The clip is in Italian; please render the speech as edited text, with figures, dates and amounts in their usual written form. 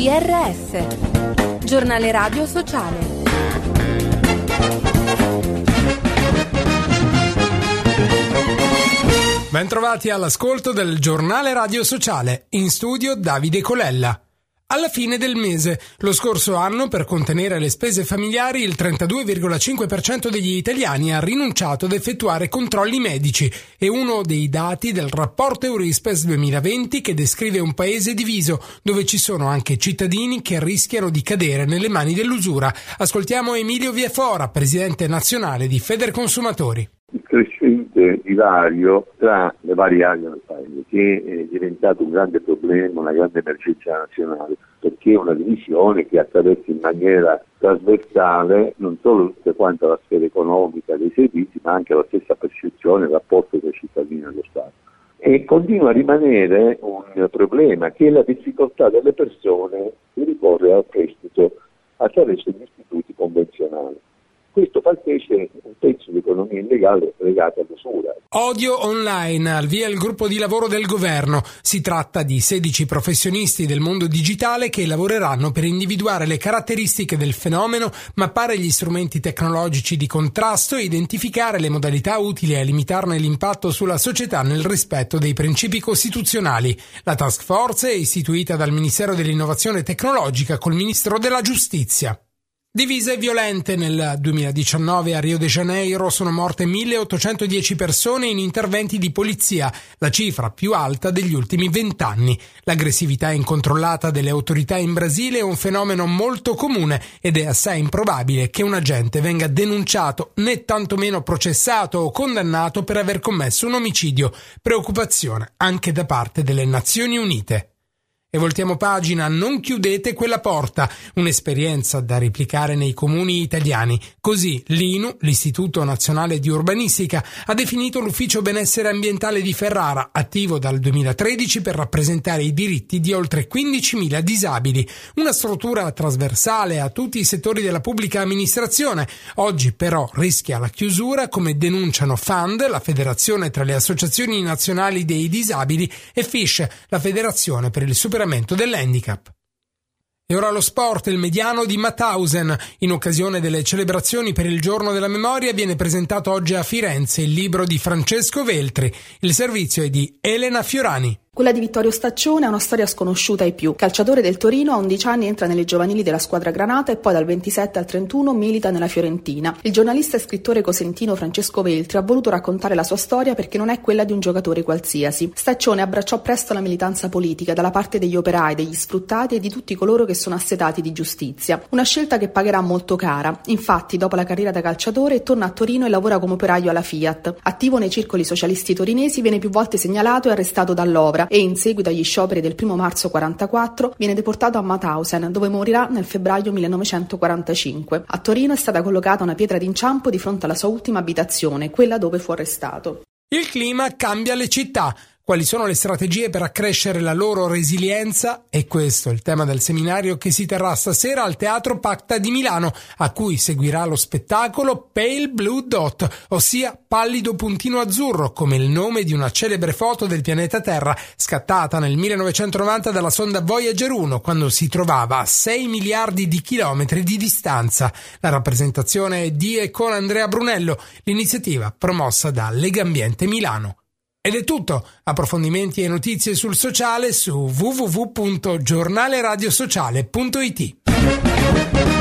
GRS, Giornale Radio Sociale. Bentrovati all'ascolto del Giornale Radio Sociale, in studio Davide Colella. Alla fine del mese, lo scorso anno, per contenere le spese familiari, il 32,5% degli italiani ha rinunciato ad effettuare controlli medici. È uno dei dati del rapporto Eurispes 2020 che descrive un paese diviso, dove ci sono anche cittadini che rischiano di cadere nelle mani dell'usura. Ascoltiamo Emilio Viafora, presidente nazionale di Federconsumatori. Il crescente divario tra le varie aree del paese, che è diventato un grande problema, una grande emergenza nazionale, perché è una divisione che attraversa in maniera trasversale non solo tutta quanta la sfera economica dei servizi, ma anche la stessa percezione, il rapporto tra i cittadini e lo Stato. E continua a rimanere un problema, che è la difficoltà delle persone di ricorrere al prestito attraverso gli istituti convenzionali. Questo fa crescere un pezzo di economia illegale legata all'usura. Odio online, al via il gruppo di lavoro del governo. Si tratta di 16 professionisti del mondo digitale che lavoreranno per individuare le caratteristiche del fenomeno, mappare gli strumenti tecnologici di contrasto e identificare le modalità utili a limitarne l'impatto sulla società nel rispetto dei principi costituzionali. La task force è istituita dal Ministero dell'Innovazione Tecnologica col Ministro della Giustizia. Divise violente. Nel 2019 a Rio de Janeiro sono morte 1.810 persone in interventi di polizia, la cifra più alta degli ultimi 20 anni. L'aggressività incontrollata delle autorità in Brasile è un fenomeno molto comune ed è assai improbabile che un agente venga denunciato né tantomeno processato o condannato per aver commesso un omicidio. Preoccupazione anche da parte delle Nazioni Unite. E voltiamo pagina, non chiudete quella porta, un'esperienza da replicare nei comuni italiani. Così l'INU, l'Istituto Nazionale di Urbanistica, ha definito l'Ufficio Benessere Ambientale di Ferrara, attivo dal 2013 per rappresentare i diritti di oltre 15.000 disabili. Una struttura trasversale a tutti i settori della pubblica amministrazione. Oggi però rischia la chiusura, come denunciano FAND, la Federazione tra le Associazioni Nazionali dei Disabili, e FISH, la Federazione per il Superamento dell'handicap. E ora lo sport, il mediano di Mauthausen. In occasione delle celebrazioni per il Giorno della Memoria viene presentato oggi a Firenze il libro di Francesco Veltri. Il servizio è di Elena Fiorani. Quella di Vittorio Staccione è una storia sconosciuta ai più. Calciatore del Torino, a 11 anni entra nelle giovanili della squadra granata e poi dal 27 al 31 milita nella Fiorentina. Il giornalista e scrittore cosentino Francesco Veltri ha voluto raccontare la sua storia perché non è quella di un giocatore qualsiasi. Staccione abbracciò presto la militanza politica dalla parte degli operai, degli sfruttati e di tutti coloro che sono assetati di giustizia. Una scelta che pagherà molto cara. Infatti, dopo la carriera da calciatore, torna a Torino e lavora come operaio alla Fiat. Attivo nei circoli socialisti torinesi, viene più volte segnalato e arrestato dall'Ovra e in seguito agli scioperi del 1 marzo 1944 viene deportato a Mauthausen, dove morirà nel febbraio 1945. A Torino è stata collocata una pietra d'inciampo di fronte alla sua ultima abitazione, quella dove fu arrestato. Il clima cambia le città. Quali sono le strategie per accrescere la loro resilienza? E questo è il tema del seminario che si terrà stasera al Teatro Pacta di Milano, a cui seguirà lo spettacolo Pale Blue Dot, ossia pallido puntino azzurro, come il nome di una celebre foto del pianeta Terra, scattata nel 1990 dalla sonda Voyager 1, quando si trovava a 6 miliardi di chilometri di distanza. La rappresentazione è di e con Andrea Brunello, l'iniziativa promossa da Legambiente Milano. Ed è tutto. Approfondimenti e notizie sul sociale su www.giornaleradiosociale.it.